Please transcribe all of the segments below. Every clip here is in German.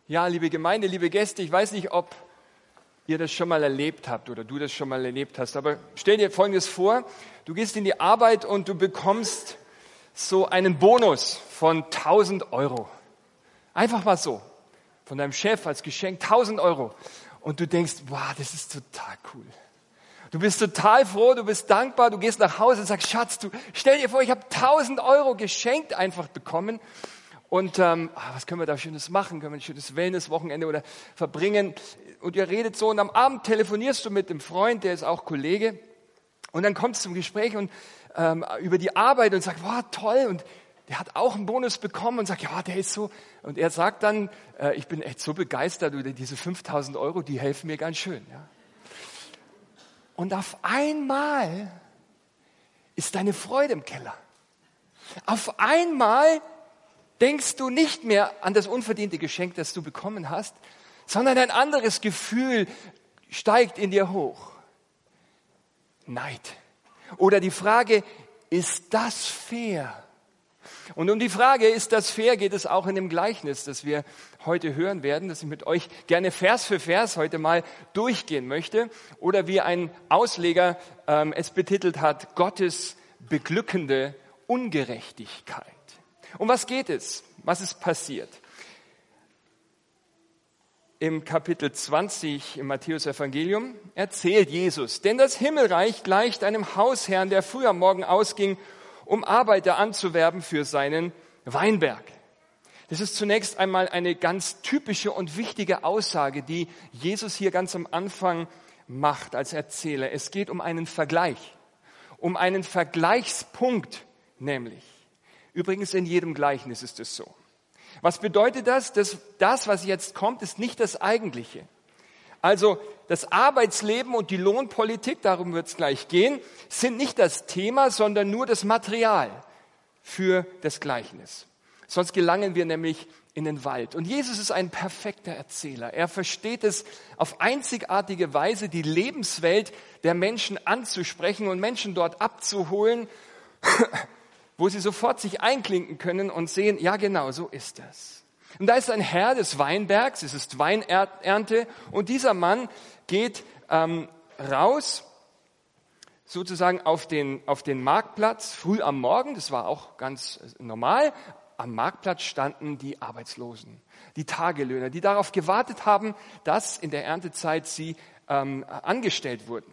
Ja, liebe Gemeinde, liebe Gäste, ich weiß nicht, ob ihr das schon mal erlebt habt oder du das schon mal erlebt hast, aber stell dir Folgendes vor, du gehst in die Arbeit und du bekommst so einen Bonus von 1.000 Euro. Einfach mal so, von deinem Chef als Geschenk 1.000 Euro. Und du denkst, wow, das ist total cool. Du bist total froh, du bist dankbar, du gehst nach Hause und sagst, Schatz, stell dir vor, ich habe 1.000 Euro geschenkt einfach bekommen. Und was können wir da Schönes machen? Können wir ein schönes Wellness-Wochenende oder verbringen? Und ihr redet so und am Abend telefonierst du mit dem Freund, der ist auch Kollege. Und dann kommt es zum Gespräch und über die Arbeit und sagt, wow, toll. Und der hat auch einen Bonus bekommen und sagt, ja, der ist so. Und er sagt dann, ich bin echt so begeistert über diese 5.000 Euro, die helfen mir ganz schön. Ja. Und auf einmal ist deine Freude im Keller. Auf einmal denkst du nicht mehr an das unverdiente Geschenk, das du bekommen hast, sondern ein anderes Gefühl steigt in dir hoch. Neid. Oder die Frage, ist das fair? Und um die Frage, ist das fair, geht es auch in dem Gleichnis, das wir heute hören werden, das ich mit euch gerne Vers für Vers heute mal durchgehen möchte. Oder wie ein Ausleger es betitelt hat, Gottes beglückende Ungerechtigkeit. Um was geht es? Was ist passiert? Im Kapitel 20 im Matthäus-Evangelium erzählt Jesus, denn das Himmelreich gleicht einem Hausherrn, der früh am Morgen ausging, um Arbeiter anzuwerben für seinen Weinberg. Das ist zunächst einmal eine ganz typische und wichtige Aussage, die Jesus hier ganz am Anfang macht als Erzähler. Es geht um einen Vergleich, um einen Vergleichspunkt nämlich. Übrigens in jedem Gleichnis ist es so. Was bedeutet das? Das, was jetzt kommt, ist nicht das Eigentliche. Also das Arbeitsleben und die Lohnpolitik, darum wird es gleich gehen, sind nicht das Thema, sondern nur das Material für das Gleichnis. Sonst gelangen wir nämlich in den Wald. Und Jesus ist ein perfekter Erzähler. Er versteht es auf einzigartige Weise, die Lebenswelt der Menschen anzusprechen und Menschen dort abzuholen, wo sie sofort sich einklinken können und sehen, ja genau, so ist das. Und da ist ein Herr des Weinbergs, es ist Weinernte und dieser Mann geht raus, sozusagen auf den Marktplatz, früh am Morgen, das war auch ganz normal. Am Marktplatz standen die Arbeitslosen, die Tagelöhner, die darauf gewartet haben, dass in der Erntezeit sie angestellt wurden.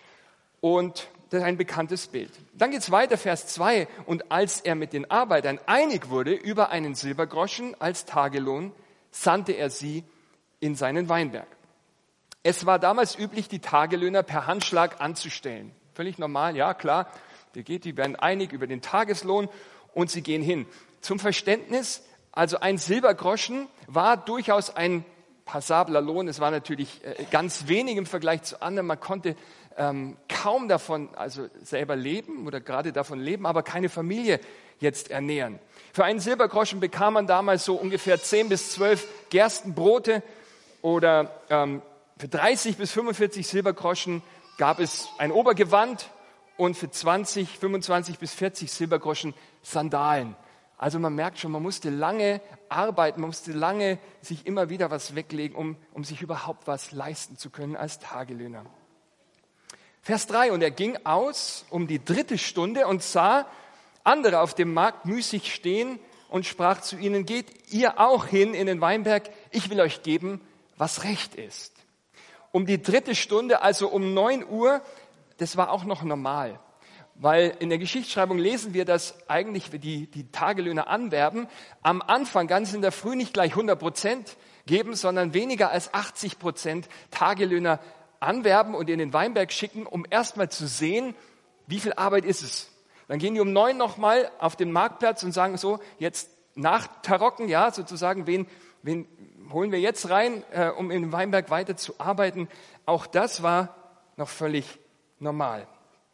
Und das ist ein bekanntes Bild. Dann geht's weiter, Vers 2. Und als er mit den Arbeitern einig wurde über einen Silbergroschen als Tagelohn, sandte er sie in seinen Weinberg. Es war damals üblich, die Tagelöhner per Handschlag anzustellen. Völlig normal, ja klar. Die werden einig über den Tageslohn und sie gehen hin. Zum Verständnis, also ein Silbergroschen war durchaus ein passabler Lohn. Es war natürlich ganz wenig im Vergleich zu anderen. Man konnte kaum davon also selber leben oder gerade davon leben, aber keine Familie jetzt ernähren. Für einen Silbergroschen bekam man damals so ungefähr 10 bis 12 Gerstenbrote oder für 30 bis 45 Silbergroschen gab es ein Obergewand und für 20, 25 bis 40 Silbergroschen Sandalen. Also man merkt schon, man musste lange arbeiten, man musste lange sich immer wieder was weglegen, um sich überhaupt was leisten zu können als Tagelöhner. Vers 3, und er ging aus um die 3. Stunde und sah andere auf dem Markt müßig stehen und sprach zu ihnen, geht ihr auch hin in den Weinberg, ich will euch geben, was recht ist. Um die 3. Stunde, also um 9 Uhr, das war auch noch normal. Weil in der Geschichtsschreibung lesen wir, dass eigentlich die Tagelöhner anwerben, am Anfang ganz in der Früh nicht gleich 100% geben, sondern weniger als 80% Tagelöhner anwerben und in den Weinberg schicken, um erstmal zu sehen, wie viel Arbeit ist es. Dann gehen die um 9 nochmal auf den Marktplatz und sagen so, jetzt nachtarocken, ja, sozusagen, wen holen wir jetzt rein, um in den Weinberg weiter zu arbeiten. Auch das war noch völlig normal.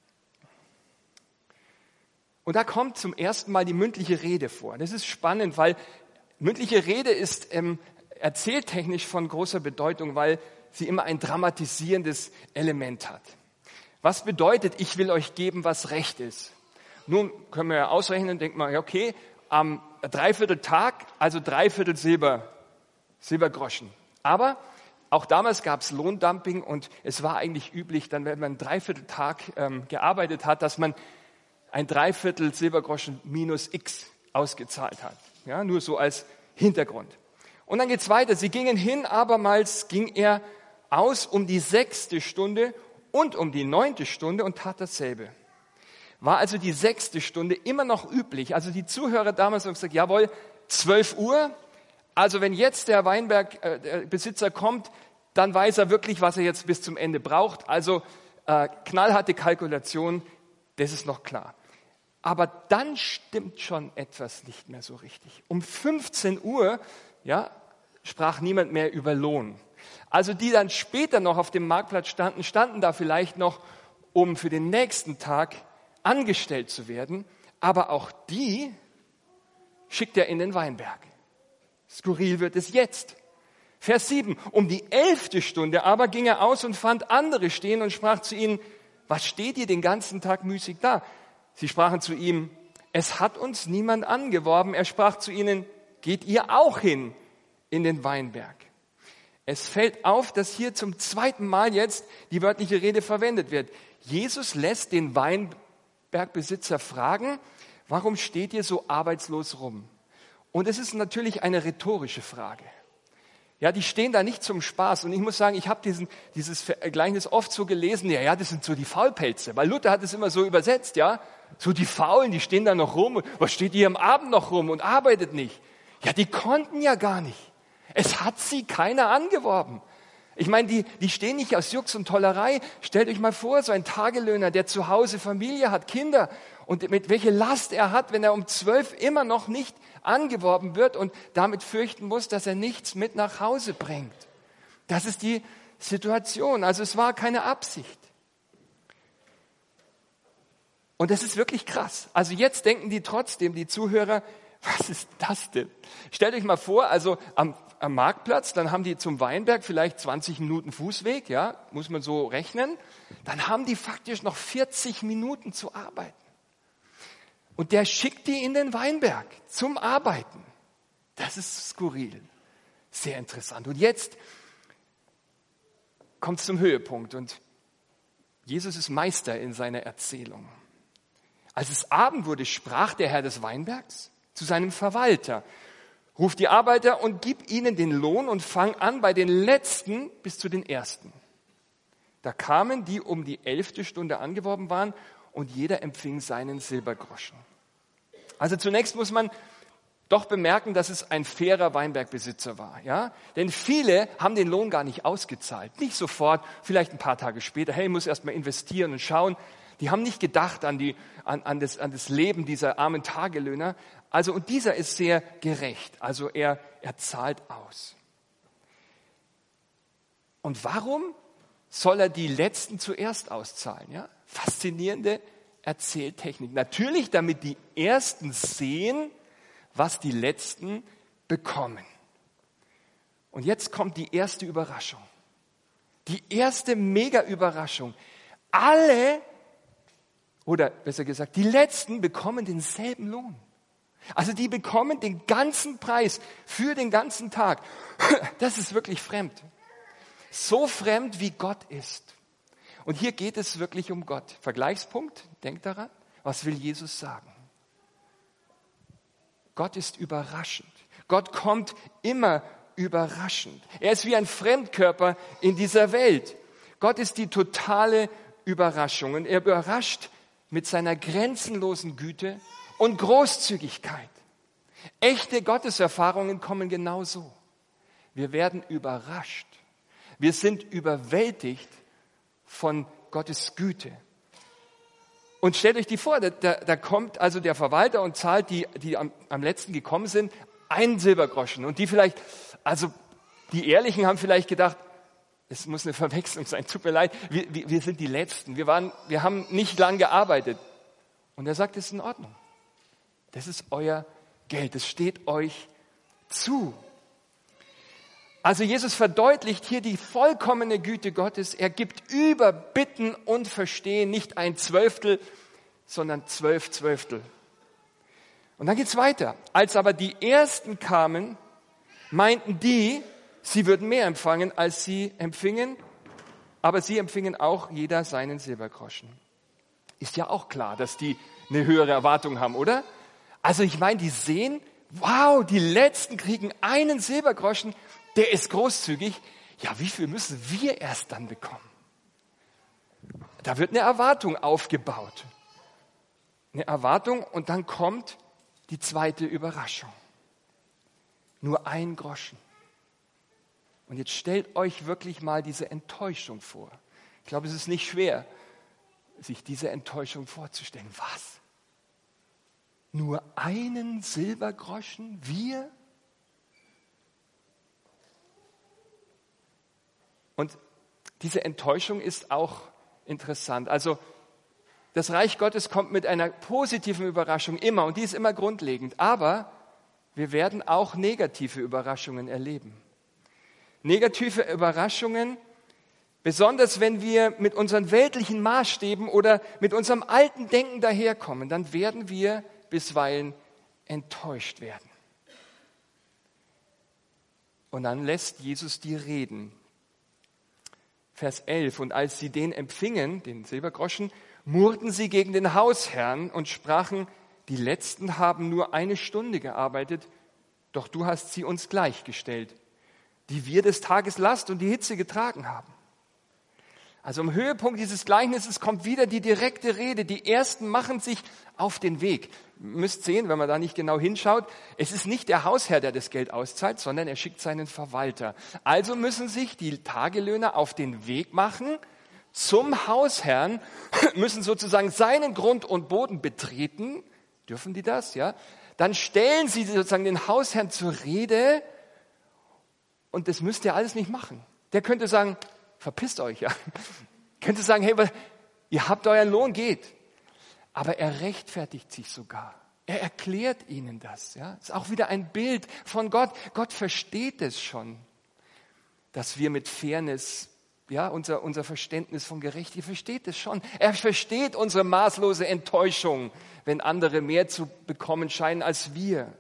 Und da kommt zum ersten Mal die mündliche Rede vor. Das ist spannend, weil mündliche Rede ist erzähltechnisch von großer Bedeutung, weil sie immer ein dramatisierendes Element hat. Was bedeutet, ich will euch geben, was recht ist? Nun können wir ja ausrechnen, denkt man, okay, am Dreiviertel Tag, also 3/4 Silber, Silbergroschen. Aber auch damals gab es Lohndumping und es war eigentlich üblich, dann, wenn man einen Dreivierteltag gearbeitet hat, dass man ein Dreiviertel Silbergroschen minus X ausgezahlt hat. Ja, nur so als Hintergrund. Und dann geht's weiter. Sie gingen hin, abermals ging er aus um die 6. Stunde und um die 9. Stunde und tat dasselbe. War also die 6. Stunde immer noch üblich. Also die Zuhörer damals haben gesagt, jawohl, 12 Uhr. Also wenn jetzt der Weinbergbesitzer kommt, dann weiß er wirklich, was er jetzt bis zum Ende braucht. Also knallharte Kalkulation, das ist noch klar. Aber dann stimmt schon etwas nicht mehr so richtig. Um 15 Uhr sprach niemand mehr über Lohn. Also die dann später noch auf dem Marktplatz standen da vielleicht noch, um für den nächsten Tag angestellt zu werden. Aber auch die schickt er in den Weinberg. Skurril wird es jetzt. Vers 7. Um die 11. Stunde aber ging er aus und fand andere stehen und sprach zu ihnen, was steht ihr den ganzen Tag müßig da? Sie sprachen zu ihm, es hat uns niemand angeworben. Er sprach zu ihnen, geht ihr auch hin in den Weinberg? Es fällt auf, dass hier zum zweiten Mal jetzt die wörtliche Rede verwendet wird. Jesus lässt den Weinbergbesitzer fragen, warum steht ihr so arbeitslos rum? Und es ist natürlich eine rhetorische Frage. Ja, die stehen da nicht zum Spaß. Und ich muss sagen, ich habe dieses Gleichnis oft so gelesen, ja, das sind so die Faulpelze. Weil Luther hat es immer so übersetzt, ja. So die Faulen, die stehen da noch rum. Was steht ihr am Abend noch rum und arbeitet nicht? Ja, die konnten ja gar nicht. Es hat sie keiner angeworben. Ich meine, die stehen nicht aus Jux und Tollerei. Stellt euch mal vor, so ein Tagelöhner, der zu Hause Familie hat, Kinder. Und mit welche Last er hat, wenn er um 12 immer noch nicht angeworben wird und damit fürchten muss, dass er nichts mit nach Hause bringt. Das ist die Situation. Also es war keine Absicht. Und das ist wirklich krass. Also jetzt denken die trotzdem, die Zuhörer, was ist das denn? Stellt euch mal vor, also am Marktplatz, dann haben die zum Weinberg vielleicht 20 Minuten Fußweg, ja, muss man so rechnen. Dann haben die faktisch noch 40 Minuten zu arbeiten. Und der schickt die in den Weinberg zum Arbeiten. Das ist skurril. Sehr interessant. Und jetzt kommt es zum Höhepunkt. Und Jesus ist Meister in seiner Erzählung. Als es Abend wurde, sprach der Herr des Weinbergs zu seinem Verwalter. Ruf die Arbeiter und gib ihnen den Lohn und fang an bei den Letzten bis zu den Ersten. Da kamen die um die 11. Stunde angeworben waren und jeder empfing seinen Silbergroschen. Also zunächst muss man doch bemerken, dass es ein fairer Weinbergbesitzer war. Ja? Denn viele haben den Lohn gar nicht ausgezahlt. Nicht sofort, vielleicht ein paar Tage später. Hey, ich muss erst mal investieren und schauen. Die haben nicht gedacht an das Leben dieser armen Tagelöhner. Also, und dieser ist sehr gerecht. Also er zahlt aus. Und warum soll er die Letzten zuerst auszahlen? Ja? Faszinierende Erzähltechnik. Natürlich, damit die Ersten sehen, was die Letzten bekommen. Und jetzt kommt die erste Überraschung. Die erste Mega-Überraschung. Alle, oder besser gesagt, die Letzten bekommen denselben Lohn. Also die bekommen den ganzen Preis für den ganzen Tag. Das ist wirklich fremd. So fremd, wie Gott ist. Und hier geht es wirklich um Gott. Vergleichspunkt, denkt daran, was will Jesus sagen? Gott ist überraschend. Gott kommt immer überraschend. Er ist wie ein Fremdkörper in dieser Welt. Gott ist die totale Überraschung. Und er überrascht mit seiner grenzenlosen Güte und Großzügigkeit. Echte Gotteserfahrungen kommen genau so. Wir werden überrascht. Wir sind überwältigt von Gottes Güte. Und stellt euch die vor, da kommt also der Verwalter und zahlt die am letzten gekommen sind, einen Silbergroschen. Und die vielleicht, also die Ehrlichen haben vielleicht gedacht, es muss eine Verwechslung sein, tut mir leid, wir sind die Letzten, wir haben nicht lang gearbeitet. Und er sagt, es ist in Ordnung. Das ist euer Geld, es steht euch zu. Also Jesus verdeutlicht hier die vollkommene Güte Gottes. Er gibt über Bitten und Verstehen nicht ein Zwölftel, sondern 12 Zwölftel. Und dann geht's weiter. Als aber die Ersten kamen, meinten die, sie würden mehr empfangen, als sie empfingen, aber sie empfingen auch jeder seinen Silbergroschen. Ist ja auch klar, dass die eine höhere Erwartung haben, oder? Also ich meine, die sehen, wow, die Letzten kriegen einen Silbergroschen, der ist großzügig. Ja, wie viel müssen wir erst dann bekommen? Da wird eine Erwartung aufgebaut. Eine Erwartung und dann kommt die zweite Überraschung. Nur ein Groschen. Und jetzt stellt euch wirklich mal diese Enttäuschung vor. Ich glaube, es ist nicht schwer, sich diese Enttäuschung vorzustellen. Was? Nur einen Silbergroschen? Wir? Und diese Enttäuschung ist auch interessant. Also das Reich Gottes kommt mit einer positiven Überraschung immer und die ist immer grundlegend. Aber wir werden auch negative Überraschungen erleben. Negative Überraschungen, besonders wenn wir mit unseren weltlichen Maßstäben oder mit unserem alten Denken daherkommen, dann werden wir bisweilen enttäuscht werden. Und dann lässt Jesus die reden. Vers 11, und als sie den empfingen, den Silbergroschen, murrten sie gegen den Hausherrn und sprachen, die Letzten haben nur 1 Stunde gearbeitet, doch du hast sie uns gleichgestellt, die wir des Tages Last und die Hitze getragen haben. Also am Höhepunkt dieses Gleichnisses kommt wieder die direkte Rede. Die Ersten machen sich auf den Weg. Ihr müsst sehen, wenn man da nicht genau hinschaut, es ist nicht der Hausherr, der das Geld auszahlt, sondern er schickt seinen Verwalter. Also müssen sich die Tagelöhner auf den Weg machen zum Hausherrn, müssen sozusagen seinen Grund und Boden betreten. Dürfen die das? Ja. Dann stellen sie sozusagen den Hausherrn zur Rede und das müsst ihr alles nicht machen. Der könnte sagen, verpisst euch, ja. Könnte sagen, hey, ihr habt euren Lohn, geht. Aber er rechtfertigt sich sogar. Er erklärt ihnen das, ja. Ist auch wieder ein Bild von Gott. Gott versteht es schon, dass wir mit Fairness, ja, unser Verständnis von Gerechtigkeit, versteht es schon. Er versteht unsere maßlose Enttäuschung, wenn andere mehr zu bekommen scheinen als wir.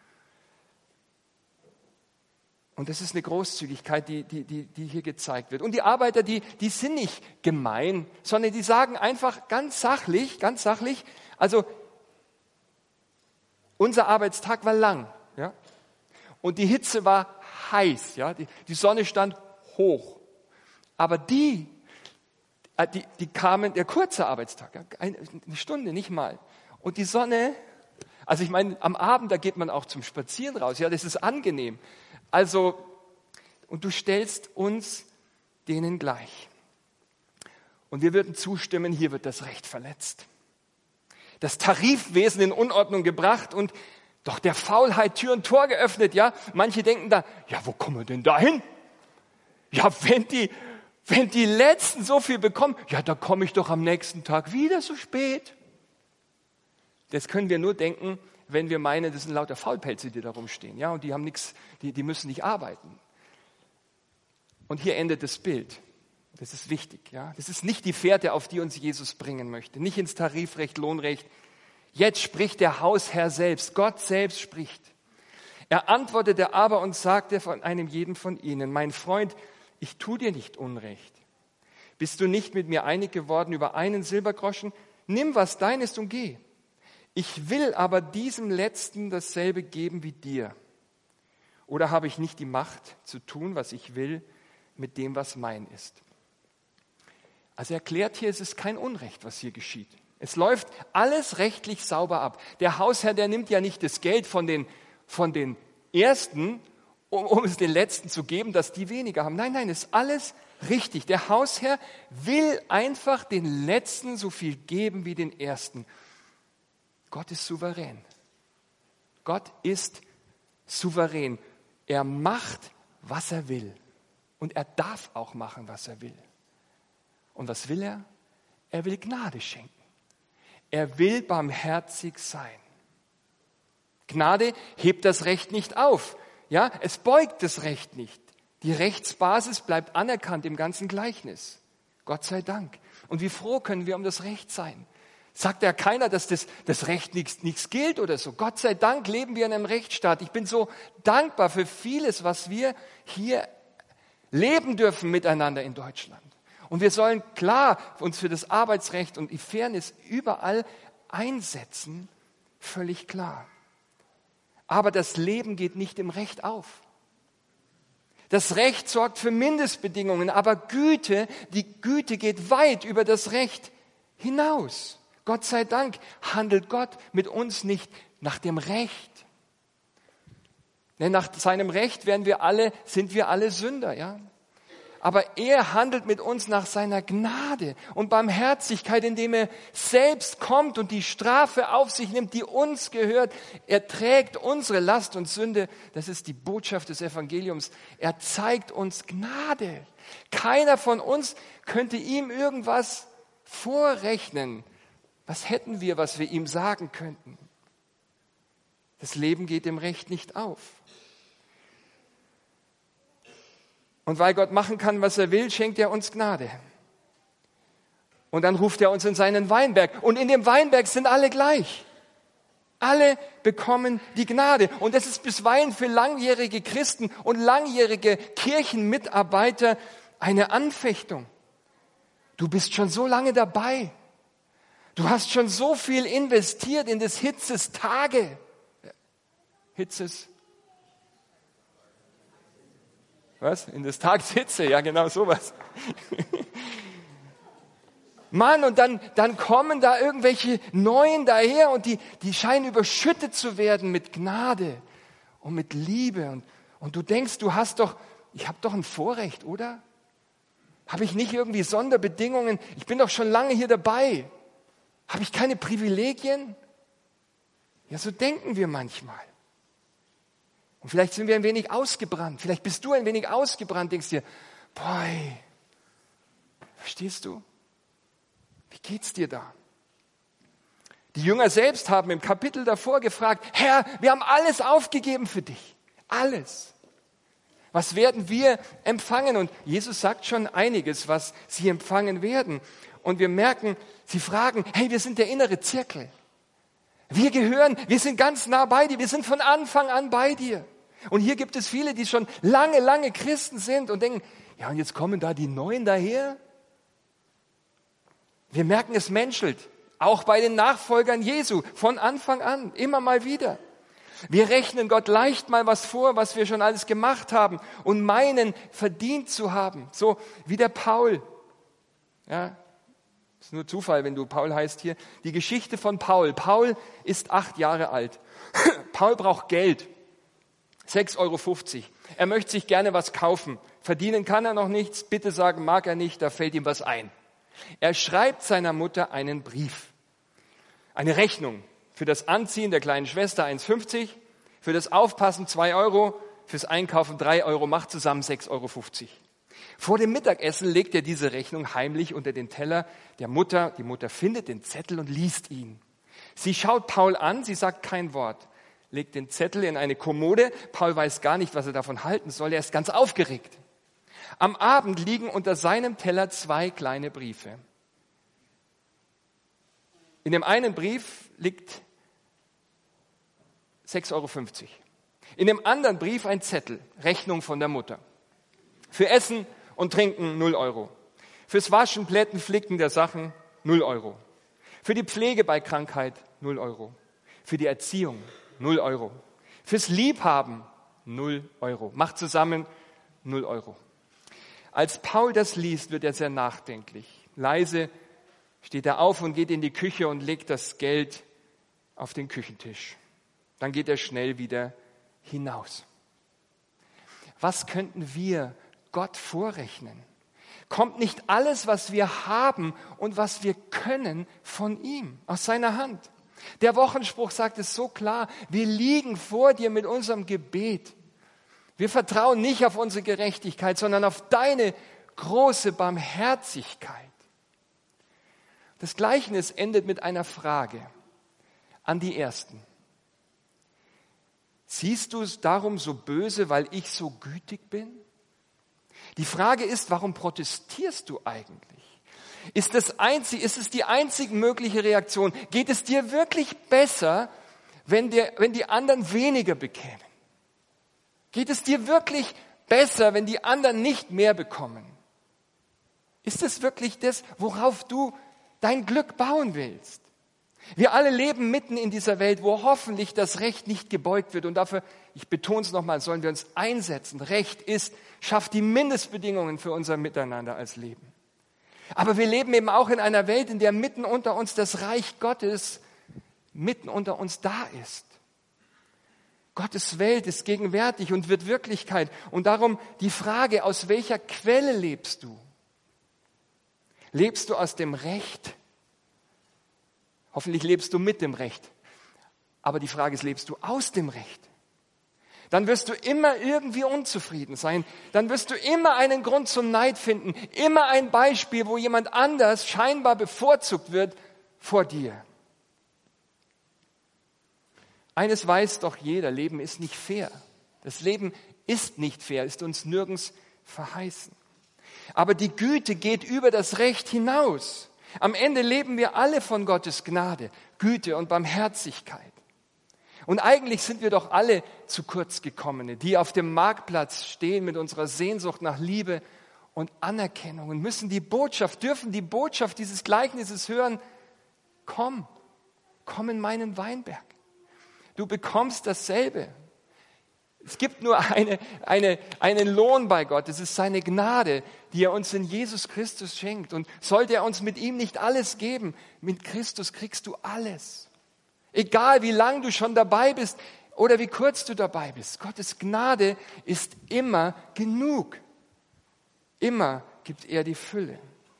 Und das ist eine Großzügigkeit, die hier gezeigt wird. Und die Arbeiter, die sind nicht gemein, sondern die sagen einfach ganz sachlich, also unser Arbeitstag war lang, ja, und die Hitze war heiß, ja, die Sonne stand hoch. Aber die kamen, der kurze Arbeitstag, ja, eine Stunde, nicht mal. Und die Sonne, also ich meine, am Abend, da geht man auch zum Spazieren raus, ja, das ist angenehm. Also, und du stellst uns denen gleich. Und wir würden zustimmen, hier wird das Recht verletzt. Das Tarifwesen in Unordnung gebracht und doch der Faulheit Tür und Tor geöffnet, ja. Manche denken da, ja, wo kommen wir denn da hin? Ja, wenn die Letzten so viel bekommen, ja, da komme ich doch am nächsten Tag wieder so spät. Das können wir nur denken, wenn wir meinen, das sind lauter Faulpelze, die da rumstehen, ja, und die haben nichts, die müssen nicht arbeiten. Und hier endet das Bild. Das ist wichtig, ja. Das ist nicht die Fährte, auf die uns Jesus bringen möchte. Nicht ins Tarifrecht, Lohnrecht. Jetzt spricht der Hausherr selbst. Gott selbst spricht. Er antwortete aber und sagte von einem jeden von ihnen, mein Freund, ich tue dir nicht Unrecht. Bist du nicht mit mir einig geworden über 1 Silbergroschen? Nimm, was dein ist und geh. Ich will aber diesem Letzten dasselbe geben wie dir. Oder habe ich nicht die Macht zu tun, was ich will, mit dem, was mein ist? Also er erklärt hier, es ist kein Unrecht, was hier geschieht. Es läuft alles rechtlich sauber ab. Der Hausherr, der nimmt ja nicht das Geld von den Ersten, um es den Letzten zu geben, dass die weniger haben. Nein, ist alles richtig. Der Hausherr will einfach den Letzten so viel geben wie den Ersten. Gott ist souverän. Gott ist souverän. Er macht, was er will. Und er darf auch machen, was er will. Und was will er? Er will Gnade schenken. Er will barmherzig sein. Gnade hebt das Recht nicht auf. Ja, es beugt das Recht nicht. Die Rechtsbasis bleibt anerkannt im ganzen Gleichnis. Gott sei Dank. Und wie froh können wir um das Recht sein, Sagt ja keiner, dass das Recht nichts gilt oder so. Gott sei Dank leben wir in einem Rechtsstaat. Ich bin so dankbar für vieles, was wir hier leben dürfen miteinander in Deutschland. Und wir sollen klar uns für das Arbeitsrecht und die Fairness überall einsetzen, völlig klar. Aber das Leben geht nicht im Recht auf. Das Recht sorgt für Mindestbedingungen, aber die Güte geht weit über das Recht hinaus. Gott sei Dank handelt Gott mit uns nicht nach dem Recht. Denn nach seinem Recht sind wir alle Sünder, ja. Aber er handelt mit uns nach seiner Gnade und Barmherzigkeit, indem er selbst kommt und die Strafe auf sich nimmt, die uns gehört. Er trägt unsere Last und Sünde. Das ist die Botschaft des Evangeliums. Er zeigt uns Gnade. Keiner von uns könnte ihm irgendwas vorrechnen. Was hätten wir, was wir ihm sagen könnten? Das Leben geht dem Recht nicht auf. Und weil Gott machen kann, was er will, schenkt er uns Gnade. Und dann ruft er uns in seinen Weinberg. Und in dem Weinberg sind alle gleich. Alle bekommen die Gnade. Und das ist bisweilen für langjährige Christen und langjährige Kirchenmitarbeiter eine Anfechtung. Du bist schon so lange dabei. Du hast schon so viel investiert in des Hitzes Tage. Was? In des Tages Hitze, ja genau sowas. Mann, und dann kommen da irgendwelche Neuen daher und die scheinen überschüttet zu werden mit Gnade und mit Liebe. Und du denkst, ich habe doch ein Vorrecht, oder? Habe ich nicht irgendwie Sonderbedingungen? Ich bin doch schon lange hier dabei. Habe ich keine Privilegien? Ja, so denken wir manchmal. Und vielleicht sind wir ein wenig ausgebrannt. Vielleicht bist du ein wenig ausgebrannt, denkst dir, boy, verstehst du? Wie geht's dir da? Die Jünger selbst haben im Kapitel davor gefragt, Herr, wir haben alles aufgegeben für dich. Alles. Was werden wir empfangen? Und Jesus sagt schon einiges, was sie empfangen werden. Und wir merken, sie fragen, hey, wir sind der innere Zirkel. Wir sind ganz nah bei dir, wir sind von Anfang an bei dir. Und hier gibt es viele, die schon lange Christen sind und denken, ja, und jetzt kommen da die Neuen daher. Wir merken, es menschelt, auch bei den Nachfolgern Jesu, von Anfang an, immer mal wieder. Wir rechnen Gott leicht mal was vor, was wir schon alles gemacht haben und meinen, verdient zu haben. So wie der Paul. Ja, ist nur Zufall, wenn du Paul heißt hier. Die Geschichte von Paul. Paul ist 8 Jahre alt. Paul braucht Geld. 6,50 Euro. Er möchte sich gerne was kaufen. Verdienen kann er noch nichts. Bitte sagen mag er nicht. Da fällt ihm was ein. Er schreibt seiner Mutter einen Brief. Eine Rechnung. Für das Anziehen der kleinen Schwester 1,50. Für das Aufpassen 2 Euro. Fürs Einkaufen 3 Euro. Macht zusammen 6,50 Euro. Vor dem Mittagessen legt er diese Rechnung heimlich unter den Teller der Mutter. Die Mutter findet den Zettel und liest ihn. Sie schaut Paul an, sie sagt kein Wort, legt den Zettel in eine Kommode. Paul weiß gar nicht, was er davon halten soll, er ist ganz aufgeregt. Am Abend liegen unter seinem Teller 2 kleine Briefe. In dem einen Brief liegt 6,50 Euro. In dem anderen Brief ein Zettel, Rechnung von der Mutter. Für Essen und Trinken 0 Euro. Fürs Waschen, Plätten, Flicken der Sachen 0 Euro. Für die Pflege bei Krankheit 0 Euro. Für die Erziehung 0 Euro. Fürs Liebhaben 0 Euro. Macht zusammen 0 Euro. Als Paul das liest, wird er sehr nachdenklich. Leise steht er auf und geht in die Küche und legt das Geld auf den Küchentisch. Dann geht er schnell wieder hinaus. Was könnten wir Gott vorrechnen? Kommt nicht alles, was wir haben und was wir können, von ihm, aus seiner Hand? Der Wochenspruch sagt es so klar, wir liegen vor dir mit unserem Gebet. Wir vertrauen nicht auf unsere Gerechtigkeit, sondern auf deine große Barmherzigkeit. Das Gleichnis endet mit einer Frage an die Ersten. Siehst du es darum so böse, weil ich so gütig bin? Die Frage ist, warum protestierst du eigentlich? Ist es die einzig mögliche Reaktion? Geht es dir wirklich besser, wenn die anderen weniger bekämen? Geht es dir wirklich besser, wenn die anderen nicht mehr bekommen? Ist es wirklich das, worauf du dein Glück bauen willst? Wir alle leben mitten in dieser Welt, wo hoffentlich das Recht nicht gebeugt wird. Und dafür, ich betone es nochmal, sollen wir uns einsetzen. Recht schafft die Mindestbedingungen für unser Miteinander als Leben. Aber wir leben eben auch in einer Welt, in der mitten unter uns das Reich Gottes mitten unter uns da ist. Gottes Welt ist gegenwärtig und wird Wirklichkeit. Und darum die Frage, aus welcher Quelle lebst du? Lebst du aus dem Recht? Hoffentlich lebst du mit dem Recht. Aber die Frage ist, lebst du aus dem Recht? Dann wirst du immer irgendwie unzufrieden sein. Dann wirst du immer einen Grund zum Neid finden. Immer ein Beispiel, wo jemand anders scheinbar bevorzugt wird vor dir. Eines weiß doch jeder, Leben ist nicht fair. Das Leben ist nicht fair, ist uns nirgends verheißen. Aber die Güte geht über das Recht hinaus. Am Ende leben wir alle von Gottes Gnade, Güte und Barmherzigkeit. Und eigentlich sind wir doch alle zu kurz gekommene, die auf dem Marktplatz stehen mit unserer Sehnsucht nach Liebe und Anerkennung und dürfen die Botschaft dieses Gleichnisses hören. Komm in meinen Weinberg. Du bekommst dasselbe. Es gibt nur einen Lohn bei Gott. Es ist seine Gnade, die er uns in Jesus Christus schenkt. Und sollte er uns mit ihm nicht alles geben, mit Christus kriegst du alles. Egal wie lang du schon dabei bist oder wie kurz du dabei bist. Gottes Gnade ist immer genug. Immer gibt er die Fülle.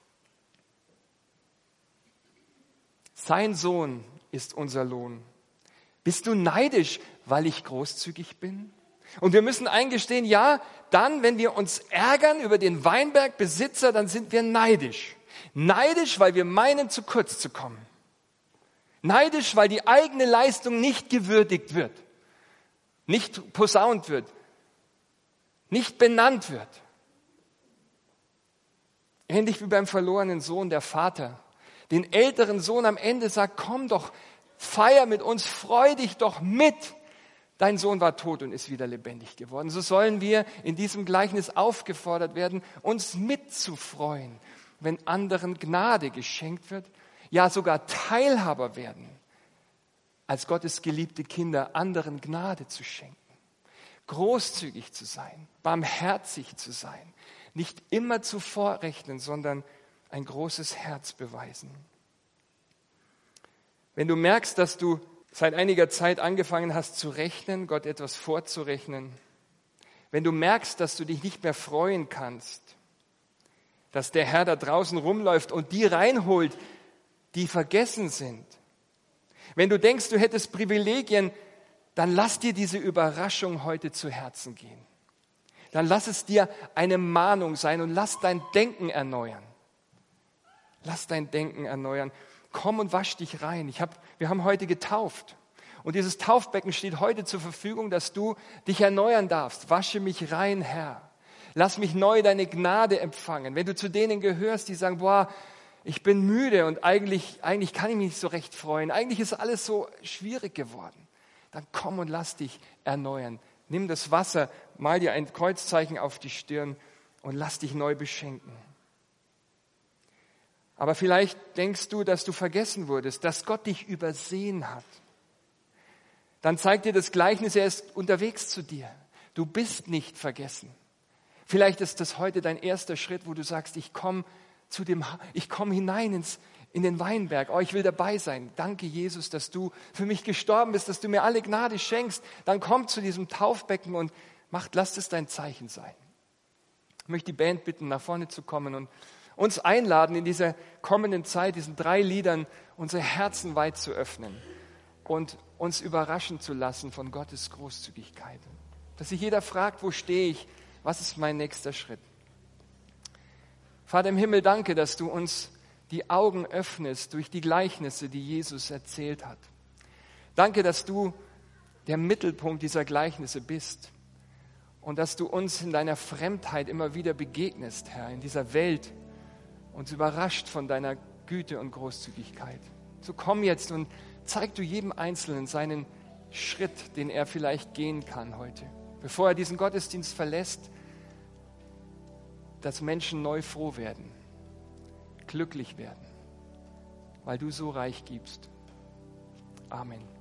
Sein Sohn ist unser Lohn. Bist du neidisch, weil ich großzügig bin? Und wir müssen eingestehen, ja, dann, wenn wir uns ärgern über den Weinbergbesitzer, dann sind wir neidisch. Neidisch, weil wir meinen, zu kurz zu kommen. Neidisch, weil die eigene Leistung nicht gewürdigt wird, nicht posaunt wird, nicht benannt wird. Ähnlich wie beim verlorenen Sohn, der Vater den älteren Sohn am Ende sagt, komm doch, feier mit uns, freu dich doch mit. Dein Sohn war tot und ist wieder lebendig geworden. So sollen wir in diesem Gleichnis aufgefordert werden, uns mitzufreuen, wenn anderen Gnade geschenkt wird, ja sogar Teilhaber werden, als Gottes geliebte Kinder anderen Gnade zu schenken. Großzügig zu sein, barmherzig zu sein, nicht immer zu vorrechnen, sondern ein großes Herz beweisen. Wenn du merkst, dass du seit einiger Zeit angefangen hast zu rechnen, Gott etwas vorzurechnen, wenn du merkst, dass du dich nicht mehr freuen kannst, dass der Herr da draußen rumläuft und die reinholt, die vergessen sind, wenn du denkst, du hättest Privilegien, dann lass dir diese Überraschung heute zu Herzen gehen. Dann lass es dir eine Mahnung sein und lass dein Denken erneuern. Lass dein Denken erneuern. Komm und wasch dich rein. Wir haben heute getauft. Und dieses Taufbecken steht heute zur Verfügung, dass du dich erneuern darfst. Wasche mich rein, Herr. Lass mich neu deine Gnade empfangen. Wenn du zu denen gehörst, die sagen, ich bin müde und eigentlich kann ich mich nicht so recht freuen. Eigentlich ist alles so schwierig geworden. Dann komm und lass dich erneuern. Nimm das Wasser, mal dir ein Kreuzzeichen auf die Stirn und lass dich neu beschenken. Aber vielleicht denkst du, dass du vergessen wurdest, dass Gott dich übersehen hat. Dann zeigt dir das Gleichnis, er ist unterwegs zu dir. Du bist nicht vergessen. Vielleicht ist das heute dein erster Schritt, wo du sagst, ich komme hinein in den Weinberg. Ich will dabei sein. Danke, Jesus, dass du für mich gestorben bist, dass du mir alle Gnade schenkst. Dann komm zu diesem Taufbecken und lass es dein Zeichen sein. Ich möchte die Band bitten, nach vorne zu kommen und uns einladen, in dieser kommenden Zeit, diesen 3 Liedern, unsere Herzen weit zu öffnen und uns überraschen zu lassen von Gottes Großzügigkeit. Dass sich jeder fragt, wo stehe ich? Was ist mein nächster Schritt? Vater im Himmel, danke, dass du uns die Augen öffnest durch die Gleichnisse, die Jesus erzählt hat. Danke, dass du der Mittelpunkt dieser Gleichnisse bist und dass du uns in deiner Fremdheit immer wieder begegnest, Herr, in dieser Welt, uns überrascht von deiner Güte und Großzügigkeit. So komm jetzt und zeig du jedem Einzelnen seinen Schritt, den er vielleicht gehen kann heute, bevor er diesen Gottesdienst verlässt, dass Menschen neu froh werden, glücklich werden, weil du so reich gibst. Amen.